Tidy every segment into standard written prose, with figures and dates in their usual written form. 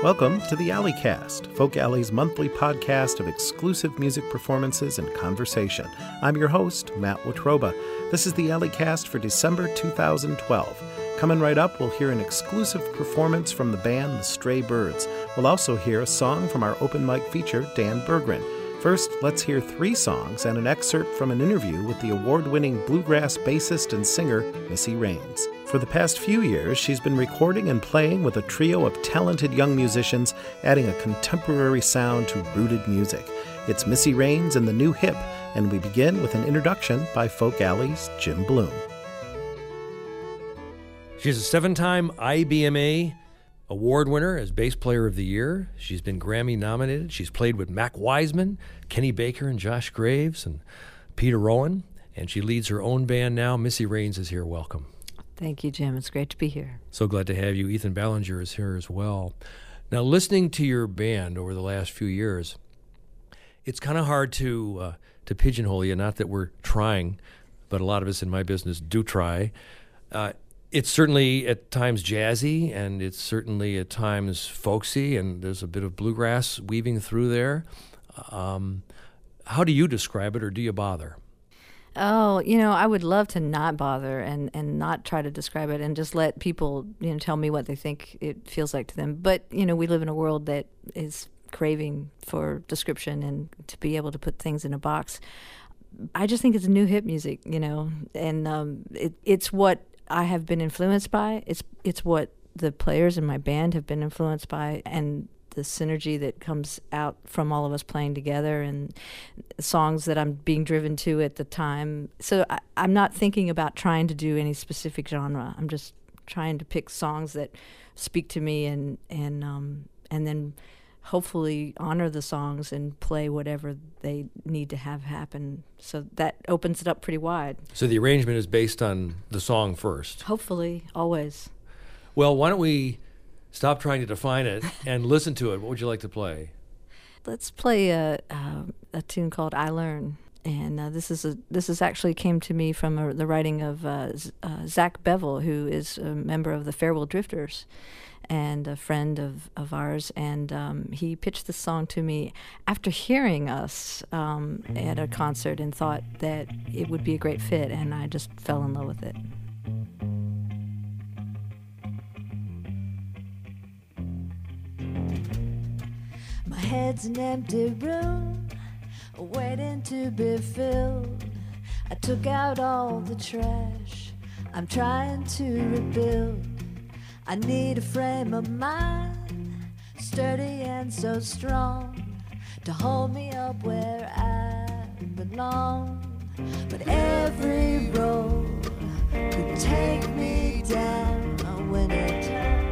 Welcome to the Alleycast, Folk Alley's monthly podcast of exclusive music performances and conversation. I'm your host, Matt Watroba. This is the Alleycast for December 2012. Coming right up, we'll hear an exclusive performance from the band The Stray Birds. We'll also hear a song from our open mic feature, Dan Berggren. First, let's hear 3 songs and an excerpt from an interview with the award-winning bluegrass bassist and singer, Missy Raines. For the past few years, she's been recording and playing with a trio of talented young musicians, adding a contemporary sound to rooted music. It's Missy Raines and the New Hip, and we begin with an introduction by Folk Alley's Jim Bloom. She's a 7-time IBMA award winner as Bass Player of the Year. She's been Grammy nominated. She's played with Mac Wiseman, Kenny Baker, and Josh Graves, and Peter Rowan. And she leads her own band now. Missy Raines is here. Welcome. Thank you, Jim. It's great to be here. So glad to have you. Ethan Ballinger is here as well. Now, listening to your band over the last few years, it's kind of hard to pigeonhole you. Not that we're trying, but a lot of us in my business do try. It's certainly at times jazzy, and it's certainly at times folksy, and there's a bit of bluegrass weaving through there. How do you describe it, or do you bother? Oh, I would love to not bother and not try to describe it and just let people, tell me what they think it feels like to them. But, we live in a world that is craving for description and to be able to put things in a box. I just think it's new hip music, and it's what I have been influenced by. It's what the players in my band have been influenced by, and the synergy that comes out from all of us playing together and songs that I'm being driven to at the time. So I'm not thinking about trying to do any specific genre. I'm just trying to pick songs that speak to me and then hopefully honor the songs and play whatever they need to have happen. So that opens it up pretty wide. So the arrangement is based on the song first? Hopefully, always. Well, why don't we stop trying to define it and listen to it? What would you like to play? Let's play a tune called "I Learn," and this actually came to me from the writing of Zach Bevel, who is a member of the Farewell Drifters and a friend of ours, and he pitched this song to me after hearing us at a concert and thought that it would be a great fit, and I just fell in love with it. My head's an empty room, waiting to be filled. I took out all the trash, I'm trying to rebuild. I need a frame of mind, sturdy and so strong, to hold me up where I belong. But every road could take me down when I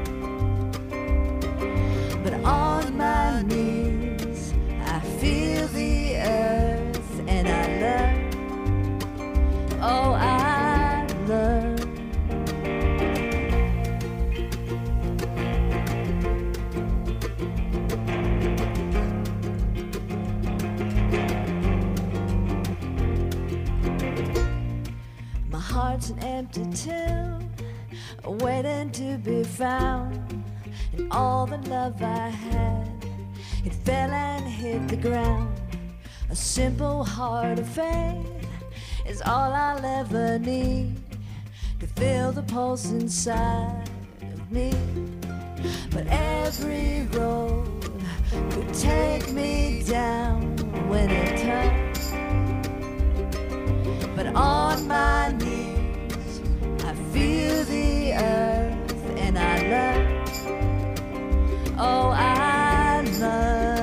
turn. But on my knees, I feel the earth and I learn. Oh, I learn. Heart's an empty tomb, waiting to be found. And all the love I had, it fell and hit the ground. A simple heart of faith is all I'll ever need to feel the pulse inside of me. But every road could take me down when it turns. But on my knees, I feel the earth and I learn. Oh, I learn.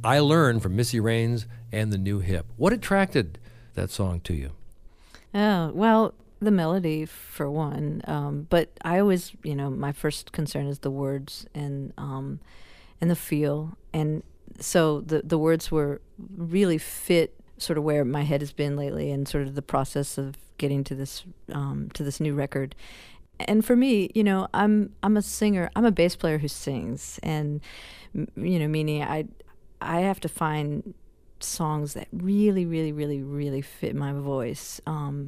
I Learn from Missy Raines and the New Hip. What attracted that song to you? Oh, well, the melody for one, but I always, my first concern is the words and the feel, and so the words were really fit sort of where my head has been lately, and sort of the process of getting to this new record. And for me, I'm a singer. I'm a bass player who sings, and meaning I have to find songs that really, really, really, really fit my voice.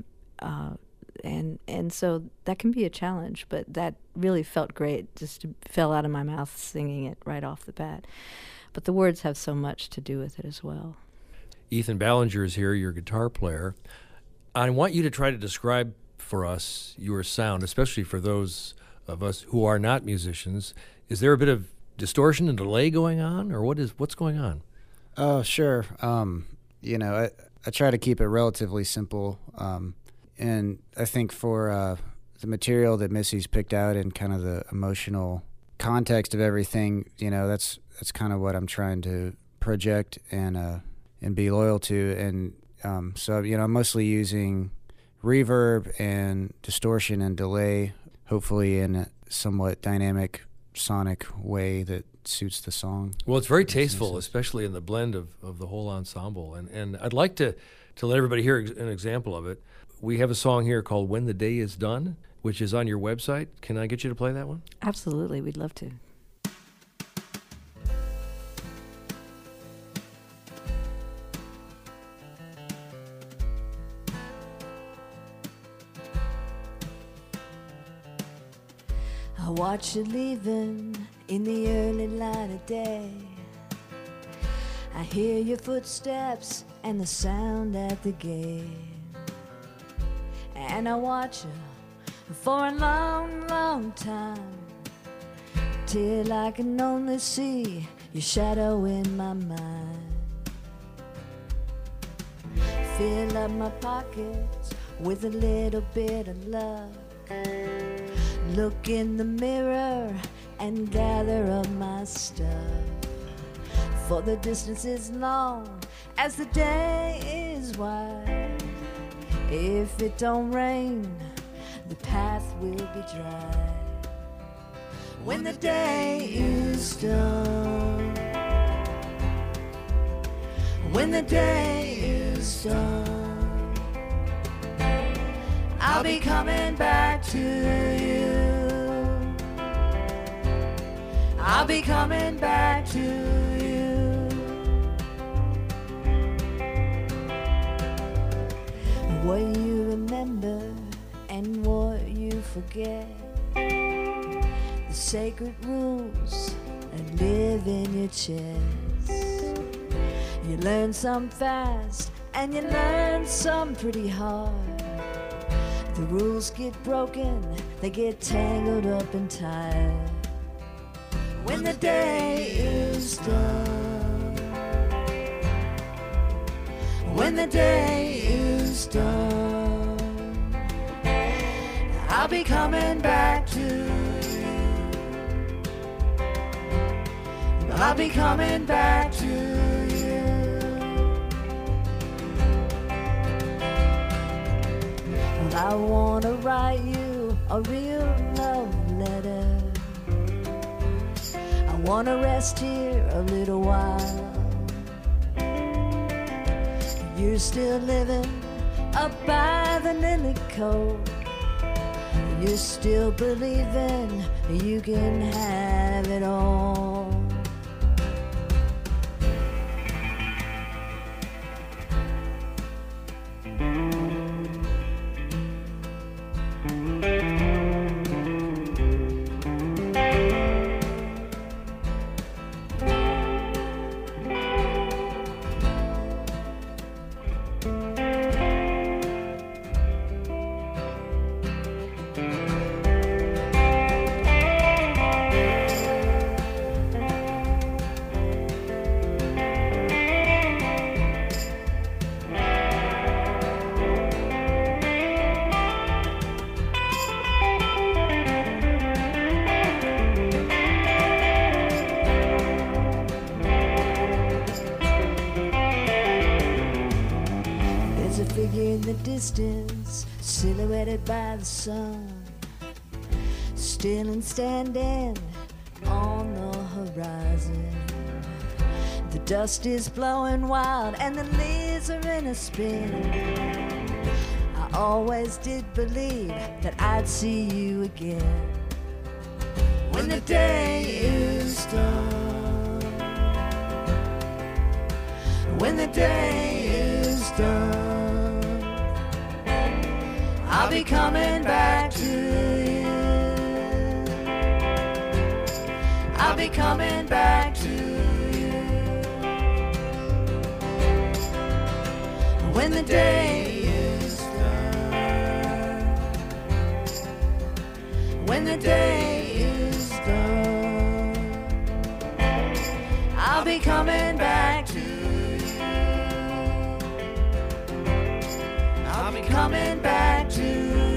And so that can be a challenge, but that really felt great. Just fell out of my mouth singing it right off the bat. But the words have so much to do with it as well. Ethan Ballinger is here, your guitar player. I want you to try to describe for us your sound, especially for those of us who are not musicians. Is there a bit of distortion and delay going on, or what's going on? Oh, sure. I try to keep it relatively simple. And I think for the material that Missy's picked out and kind of the emotional context of everything, that's kind of what I'm trying to project and be loyal to. And so I'm mostly using reverb and distortion and delay, hopefully in a somewhat dynamic sonic way that suits the song. Well, it's very tasteful, especially in the blend of the whole ensemble. And I'd like to let everybody hear an example of it. We have a song here called When the Day Is Done, which is on your website. Can I get you to play that one? Absolutely. We'd love to. I watch you leaving in the early light of day. I hear your footsteps and the sound at the gate. And I watch you for a long, long time, till I can only see your shadow in my mind. Fill up my pockets with a little bit of luck. Look in the mirror and gather up my stuff. For the distance is long as the day is wide. If it don't rain, the path will be dry. When the day is done, when the day is done, I'll be coming back to you. I'll be coming back to you. What you remember and what you forget, the sacred rules that live in your chest. You learn some fast and you learn some pretty hard. The rules get broken, they get tangled up and tied. When the day is done, when the day is done, I'll be coming back to you. I'll be coming back to you. Well, I wanna write you a real love letter. I wanna rest here a little while. You're still living up by the lily cove. You're still believing you can have it all. wetted by the sun, still and standing on the horizon. The dust is blowing wild and the leaves are in a spin. I always did believe that I'd see you again when the day is done. When the day is done, I'll be coming back to you. I'll be coming back to you. When the day is done, when the day is done, I'll be coming back to you. I'll be coming back to you.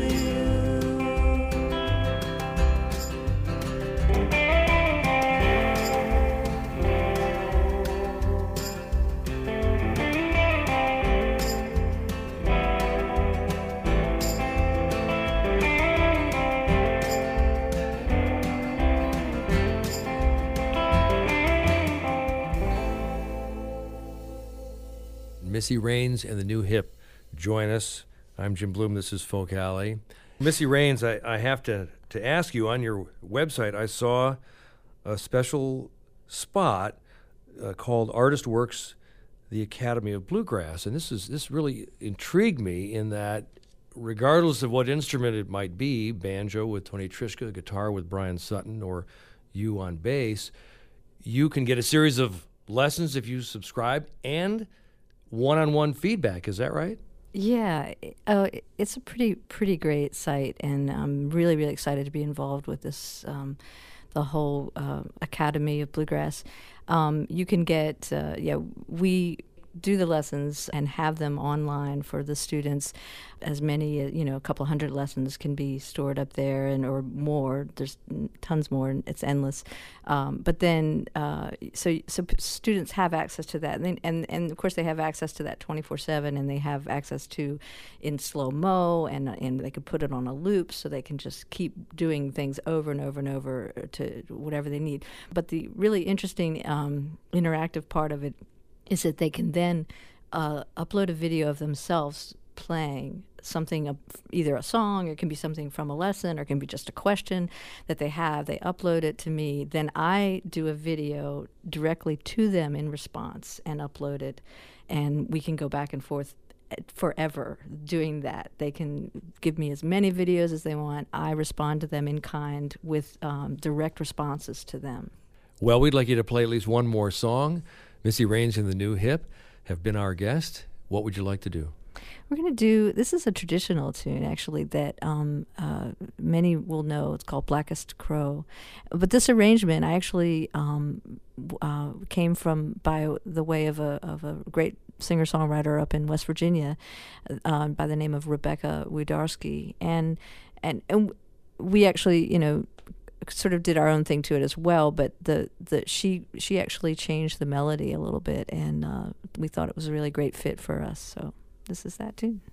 Missy Raines and the New Hip join us. I'm Jim Bloom. This is Folk Alley. Missy Raines, I have to ask you, on your website, I saw a special spot called Artist Works, the Academy of Bluegrass. And this really intrigued me in that regardless of what instrument it might be, banjo with Tony Trischka, guitar with Brian Sutton, or you on bass, you can get a series of lessons if you subscribe and one-on-one feedback. Is that right? Yeah, it's a pretty great site, and I'm really, really excited to be involved with this, the whole Academy of Bluegrass. You can get, we do the lessons and have them online for the students. As many, a couple hundred lessons can be stored up there, or more. There's tons more, and it's endless. But then, so students have access to that, and of course they have access to that 24/7, and they have access to in slow-mo, and they could put it on a loop, so they can just keep doing things over and over and over to whatever they need. But the really interesting interactive part of it is that they can then upload a video of themselves playing something, either a song, or it can be something from a lesson, or it can be just a question that they have. They upload it to me. Then I do a video directly to them in response and upload it. And we can go back and forth forever doing that. They can give me as many videos as they want. I respond to them in kind with direct responses to them. Well, we'd like you to play at least one more song. Missy Raines and the New Hip have been our guest. What would you like to do? We're going to do, this is a traditional tune, actually, that many will know. It's called Blackest Crow. But this arrangement, I actually came from by the way of a great singer-songwriter up in West Virginia by the name of Rebecca Wiedarski. And we actually, sort of did our own thing to it as well, but she actually changed the melody a little bit, and we thought it was a really great fit for us. So this is that tune.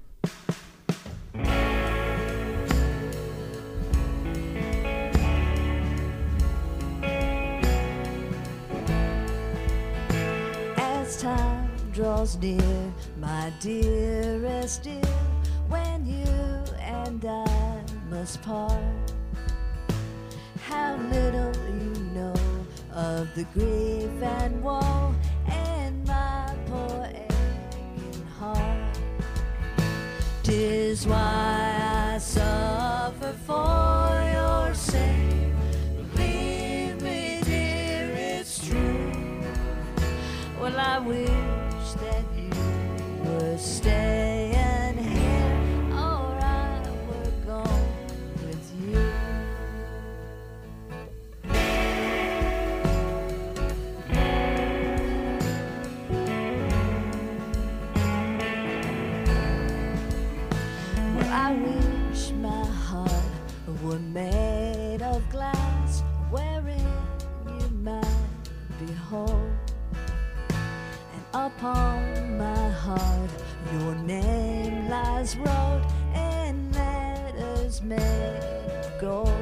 As time draws near, my dearest dear, when you and I must part, how little you know of the grief and woe in my poor aching heart. 'Tis why I suffer for your sake. Believe me, dear, it's true. Well, I wish that you were staying here, or I were gone with you. I wish my heart were made of glass, wherein you might behold, and upon my heart your name lies wrote in lead gold.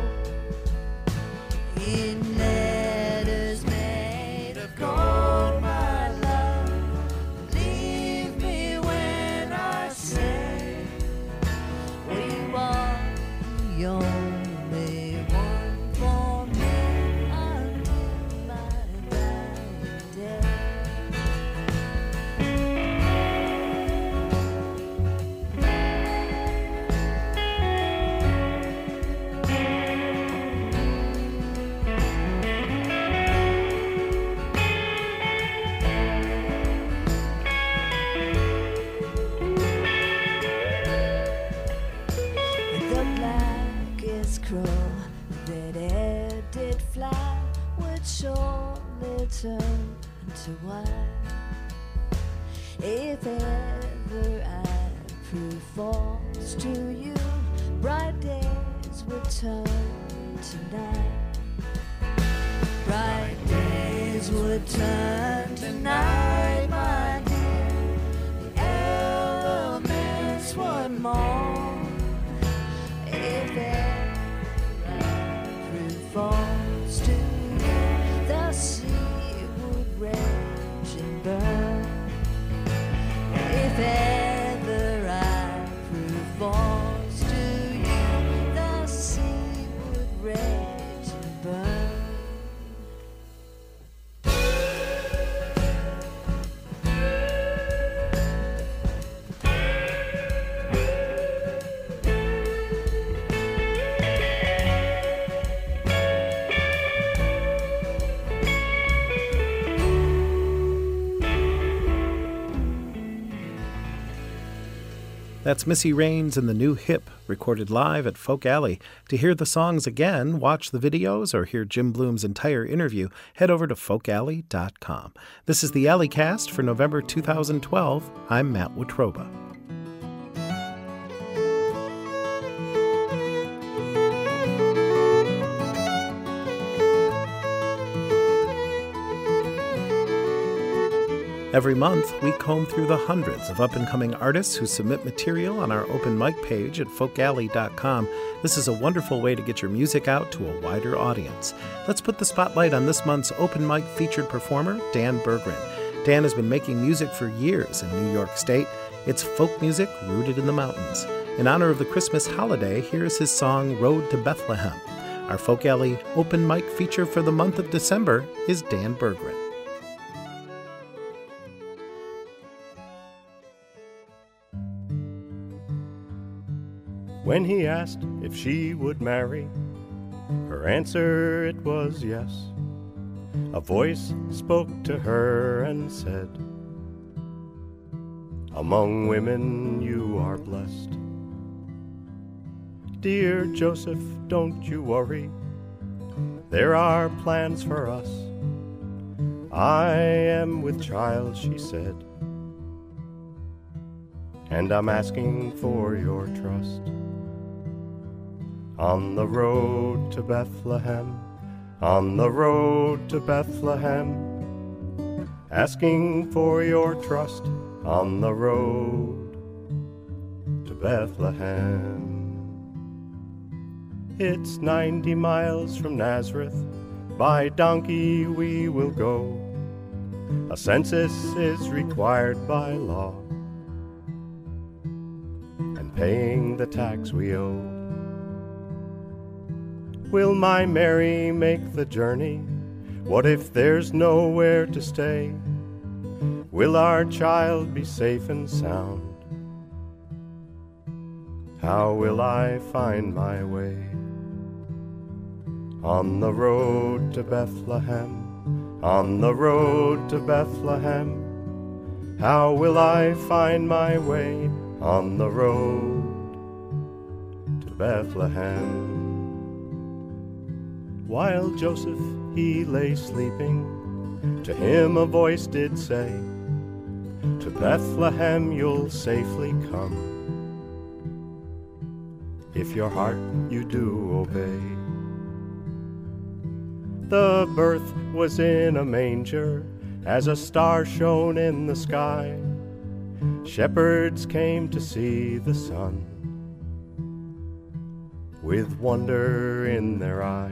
In letters made of gold, my love, leave me when I say we want the only one for me until my dying day. The blackest crow that e'er did fly would surely turn to white if ever I prove false to you. Bright days would turn to night. Bright days would turn to night, my dear. The elements would mourn. If every falls to you, the sea would rage and burn. If ever I prove false to you, the sea would rage and burn. That's Missy Raines and the New Hip, recorded live at Folk Alley. To hear the songs again, watch the videos, or hear Jim Bloom's entire interview, head over to folkalley.com. This is the Alleycast for November 2012. I'm Matt Wotruba. Every month, we comb through the hundreds of up-and-coming artists who submit material on our open mic page at folkalley.com. This is a wonderful way to get your music out to a wider audience. Let's put the spotlight on this month's open mic featured performer, Dan Berggren. Dan has been making music for years in New York State. It's folk music rooted in the mountains. In honor of the Christmas holiday, here's his song, Road to Bethlehem. Our Folk Alley open mic feature for the month of December is Dan Berggren. When he asked if she would marry, her answer it was yes. A voice spoke to her and said, "Among women you are blessed. Dear Joseph, don't you worry, there are plans for us. I am with child," she said, "and I'm asking for your trust. On the road to Bethlehem, on the road to Bethlehem, asking for your trust on the road to Bethlehem. It's 90 miles from Nazareth, by donkey we will go. A census is required by law, and paying the tax we owe. Will my Mary make the journey? What if there's nowhere to stay? Will our child be safe and sound? How will I find my way? On the road to Bethlehem, on the road to Bethlehem, how will I find my way? On the road to Bethlehem. While Joseph he lay sleeping, to him a voice did say, "To Bethlehem you'll safely come, if your heart you do obey." The birth was in a manger, as a star shone in the sky. Shepherds came to see the sun, with wonder in their eyes.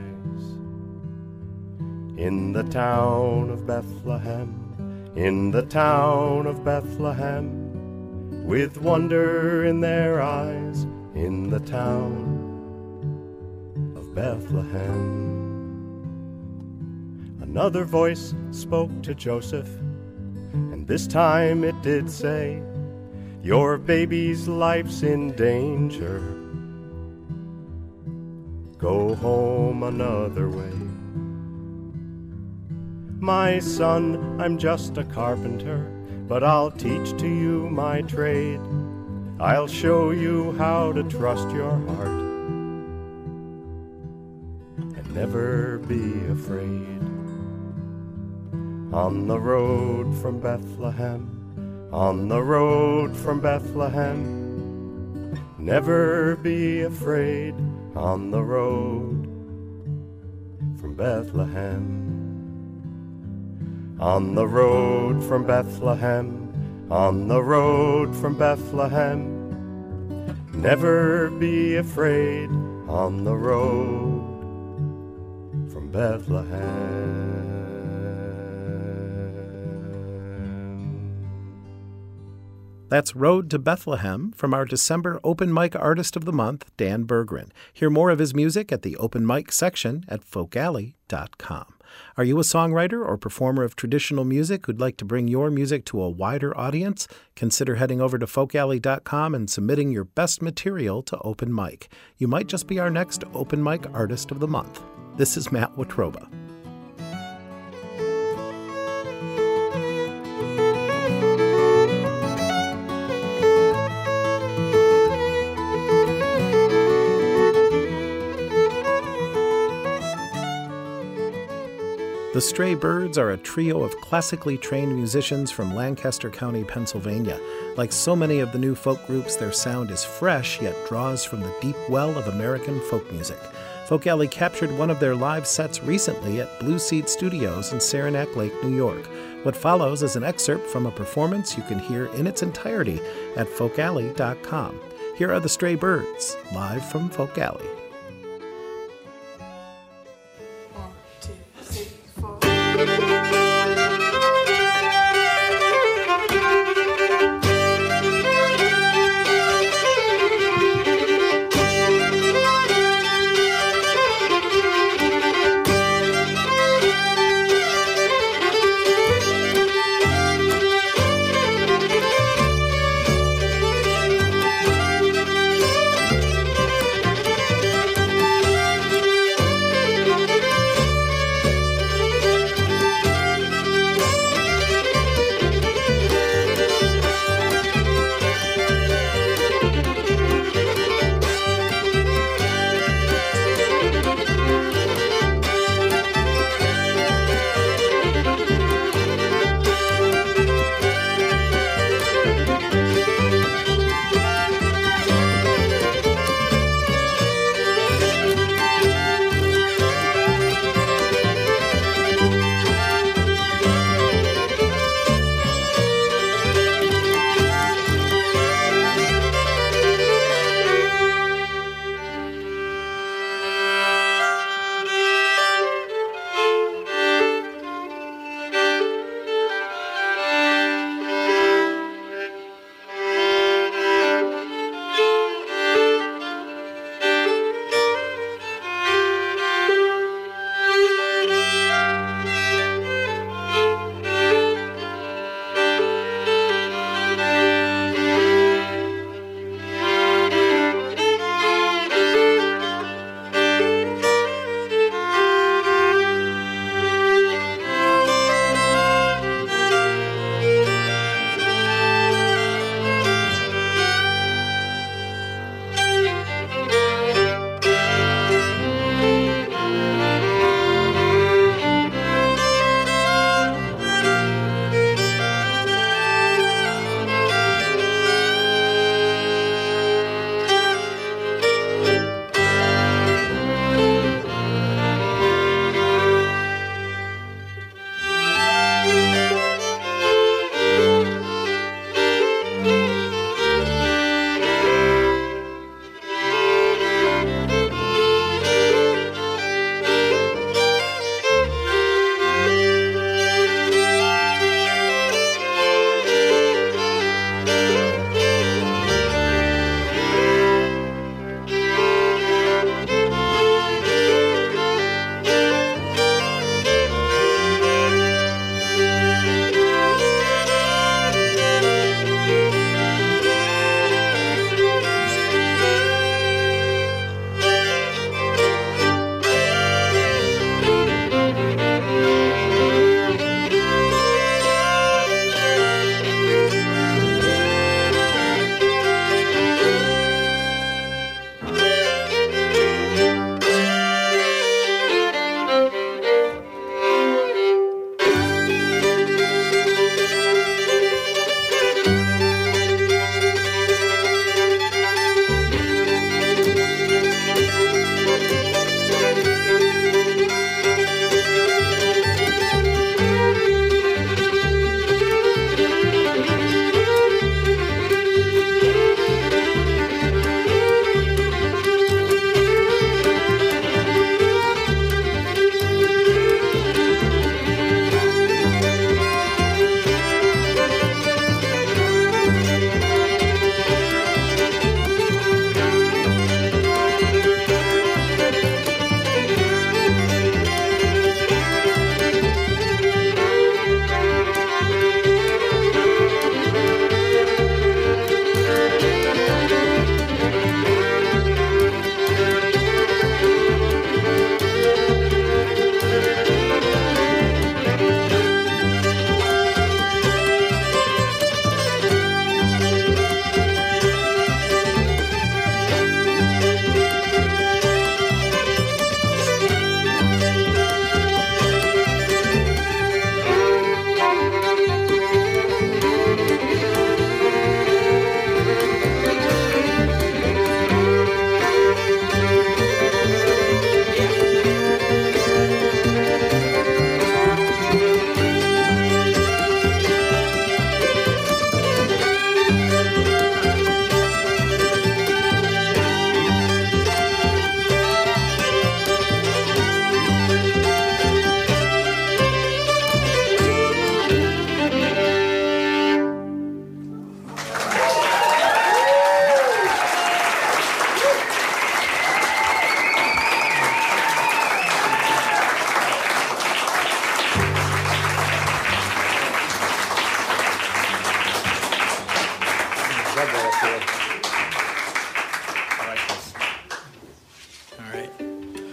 In the town of Bethlehem, in the town of Bethlehem, with wonder in their eyes, in the town of Bethlehem. Another voice spoke to Joseph, and this time it did say, your baby's life's in danger. Go home another way. My son, I'm just a carpenter, but I'll teach to you my trade. I'll show you how to trust your heart and never be afraid. On the road from Bethlehem, on the road from Bethlehem, never be afraid. On the road from Bethlehem. On the road from Bethlehem, on the road from Bethlehem, never be afraid. On the road from Bethlehem. That's Road to Bethlehem from our December Open Mic Artist of the Month, Dan Berggren. Hear more of his music at the Open Mic section at folkalley.com. Are you a songwriter or performer of traditional music who'd like to bring your music to a wider audience? Consider heading over to folkalley.com and submitting your best material to Open Mic. You might just be our next Open Mic Artist of the Month. This is Matt Wotruba. The Stray Birds are a trio of classically trained musicians from Lancaster County, Pennsylvania. Like so many of the new folk groups, their sound is fresh, yet draws from the deep well of American folk music. Folk Alley captured one of their live sets recently at Blue Seed Studios in Saranac Lake, New York. What follows is an excerpt from a performance you can hear in its entirety at folkalley.com. Here are the Stray Birds, live from Folk Alley.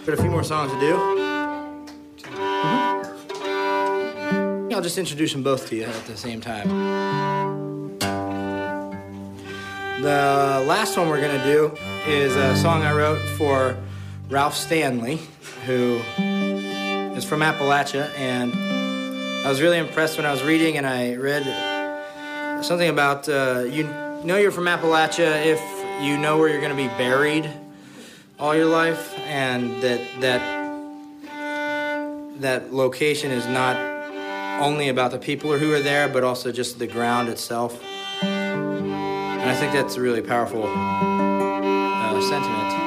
Got a few more songs to do. I'll just introduce them both to you at the same time. The last one we're gonna do is a song I wrote for Ralph Stanley, who is from Appalachia, and I was really impressed when I was reading and I read something about you know you're from Appalachia if you know where you're gonna be buried all your life, and that location is not only about the people who are there, but also just the ground itself. And I think that's a really powerful sentiment.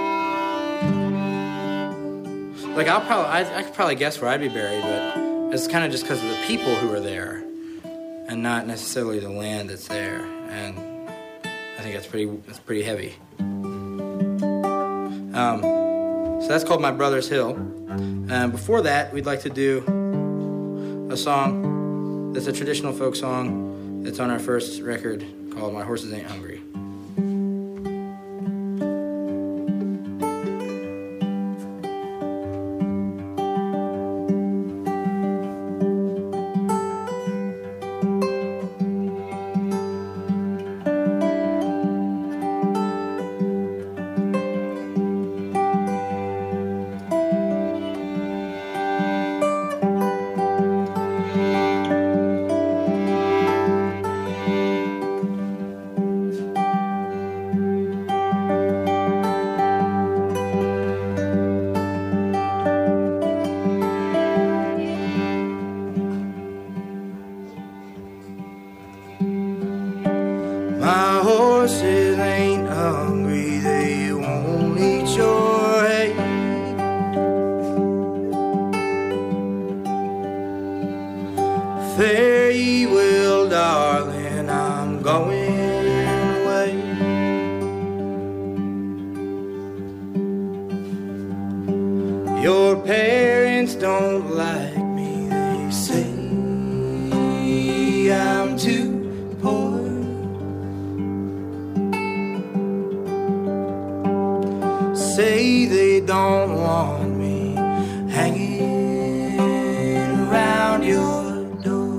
Like I could probably guess where I'd be buried, but it's kind of just because of the people who are there, and not necessarily the land that's there. And I think that's pretty heavy. So that's called My Brother's Hill. Before that, we'd like to do a song that's a traditional folk song that's on our first record called My Horses Ain't Hungry. My horses ain't hungry, they won't eat your hay. Fare ye well, darling, I'm going away. Your parents don't like me, they say I'm too poor. Say they don't want me hanging around your door.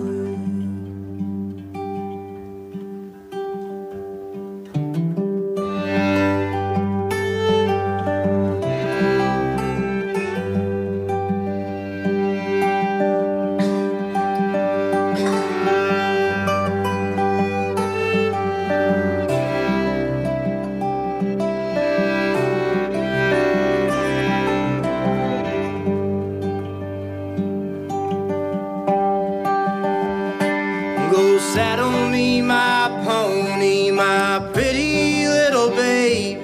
Go saddle me my pony, my pretty little baby.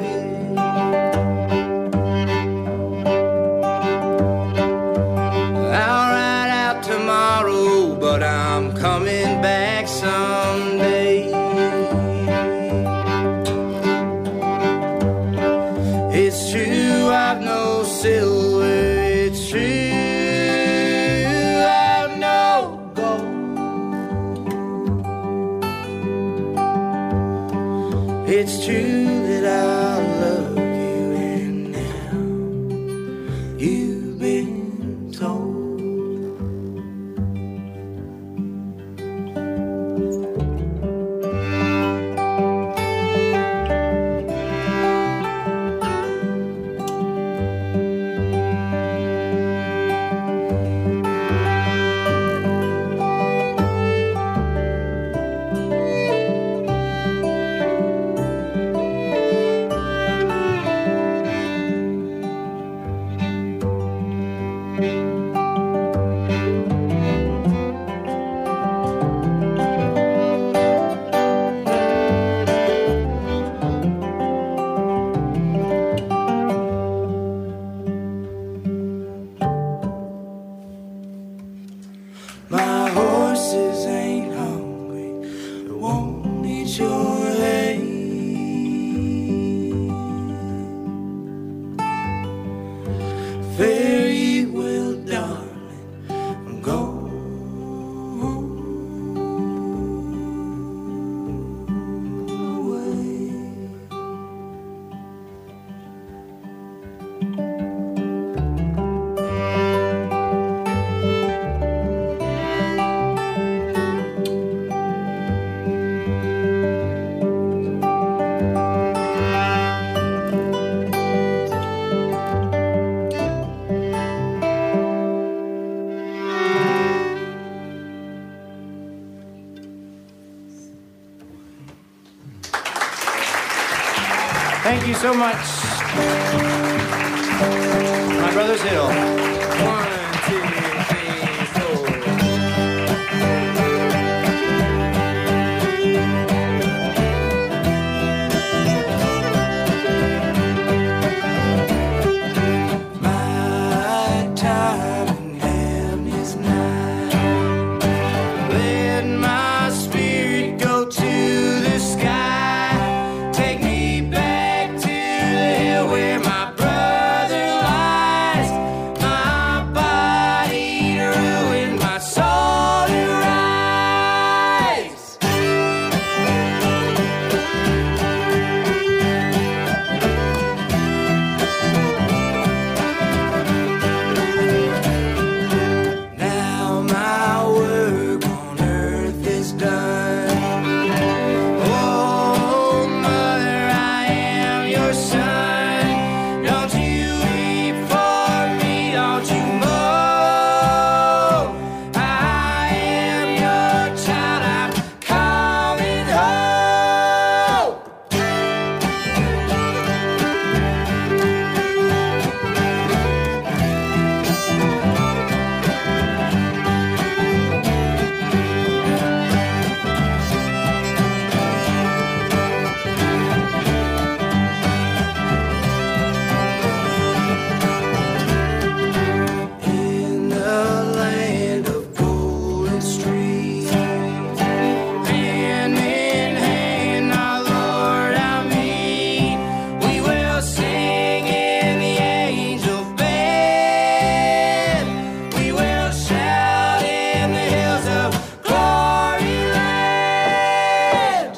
I'll ride out tomorrow, but I'm coming back someday. It's true, I've no silver, it's true, I've no gold. It's true that I love you, and now you've been told. My horses ain't hungry, they won't eat your hay. Fare ye well, darling, I'm going away. you so much. My Brother's Hill. 1, 2, 3, 4. My time in heaven is nigh. Let my spirit go to the sky. Take me back to the hill where my brother lies. My body to ruin, my soul to rise. Now my work on earth is done. Oh, mother, I am your son. Don't you weep for me, don't you moan. I am your child, I'm coming home. In the land of golden streets, hand in hand, our Lord, our meet. We will sing in the angel band. We will shout in the hills of glory land.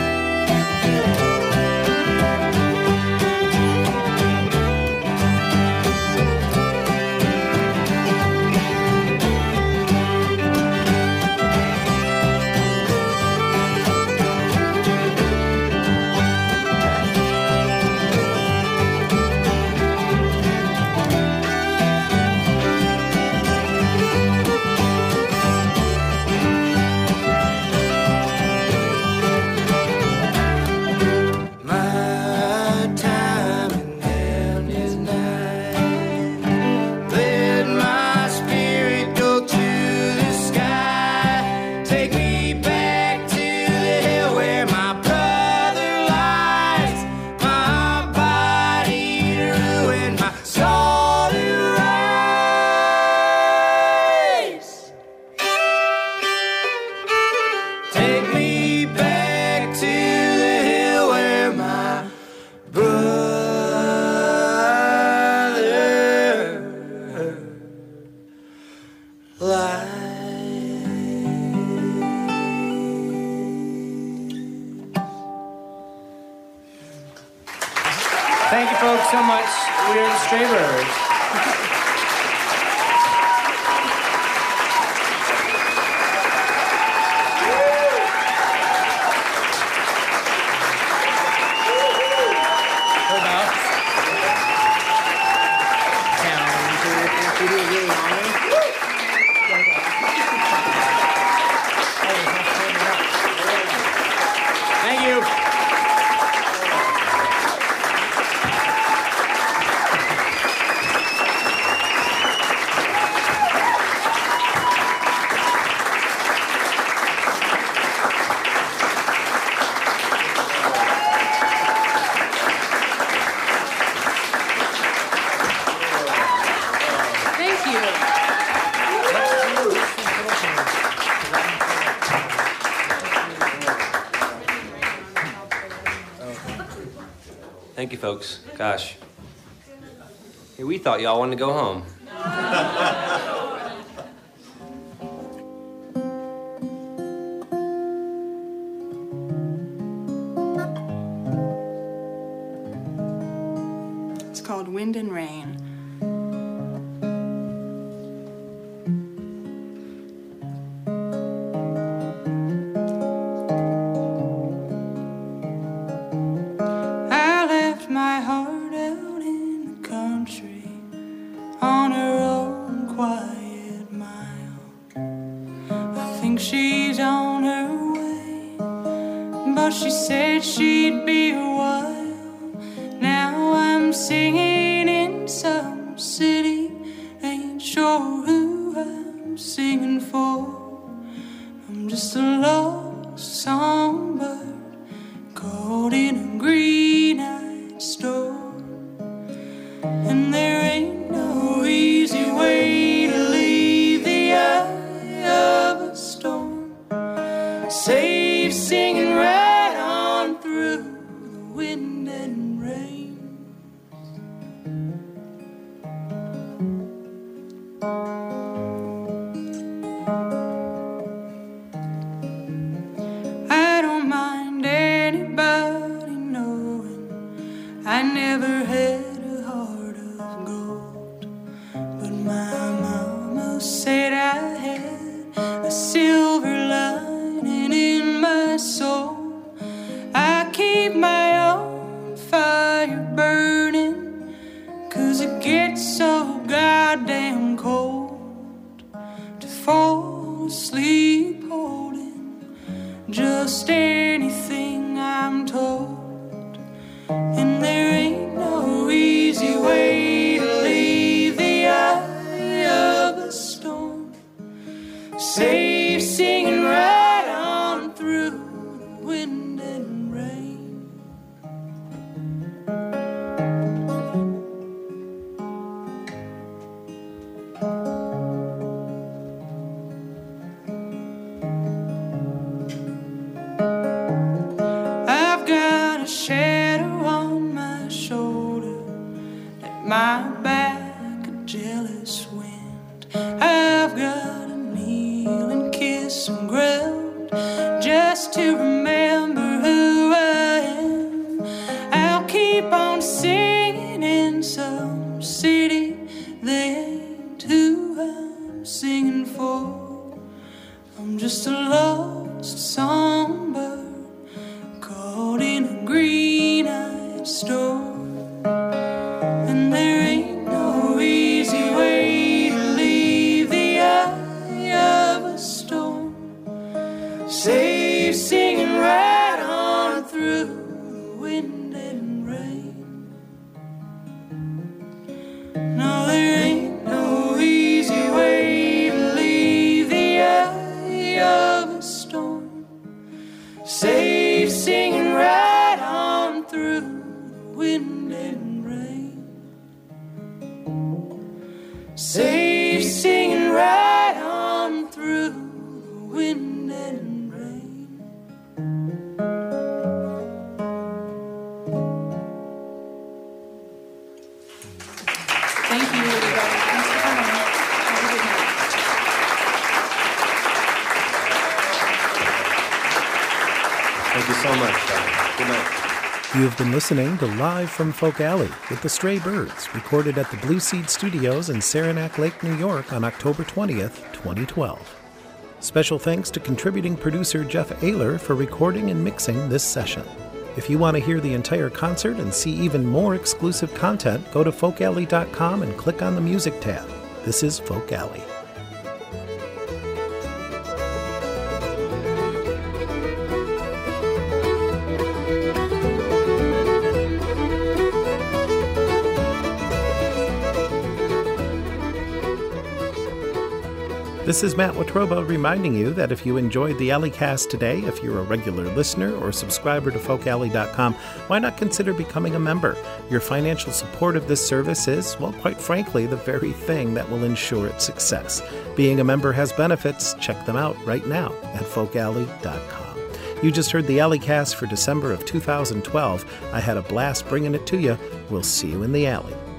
My time in heaven is nigh. Let my spirit go to the sky. Take me back to the hill where my brother lies. My body to ruin, my soul to rise. Take me back to the hill where my brother lies. Thank you folks so much. We're the Stray Birds. Thank you. Thank you. Thank you, folks. Gosh. Hey, we thought y'all wanted to go home. It's called Wind and Rain. I left my heart out in the country on her own quiet mile. I think she's on her way, but she said she'd be a while. Now singing in some city. Ain't sure who I'm singing for. I'm just a lost songbird caught in a green-eyed storm. And there ain't no easy way to leave the eye of a storm. Save singing right on through the wind and rain. I don't mind anybody knowing I never had a heart of gold, but my mama said I had a silver lining in my soul. I keep my own fire burning, 'cause it gets so goddamn cold to fall asleep holding just anything I'm told. And there ain't no easy way to leave the eye of a storm. Save singing right on through the wind and rain. I've got a shadow on my shoulder, at my back a jealous wind. I've got to kneel and kiss some ground just to remember who I am. I'll keep on singing in some city they ain't who I'm singing for. I'm just a lost songbird caught in a green-eyed storm. And there ain't no easy way to leave the eye of a storm. Save singing right on through the wind and rain. No, there ain't no easy way to leave the eye of a storm. Save singing right on through the wind and rain. Save singing right on through the wind and rain. Thank you, everybody. Thanks for coming. Have a good night. Thank you so much. Good night. You have been listening to Live from Folk Alley with the Stray Birds, recorded at the Blue Seed Studios in Saranac Lake, New York on October 20th, 2012. Special thanks to contributing producer Jeff Ayler for recording and mixing this session. If you want to hear the entire concert and see even more exclusive content, go to folkalley.com and click on the Music tab. This is Folk Alley. This is Matt Watroba reminding you that if you enjoyed the Alleycast today, if you're a regular listener or subscriber to folkalley.com, why not consider becoming a member? Your financial support of this service is, well, quite frankly, the very thing that will ensure its success. Being a member has benefits. Check them out right now at folkalley.com. You just heard the Alleycast for December of 2012. I had a blast bringing it to you. We'll see you in the alley.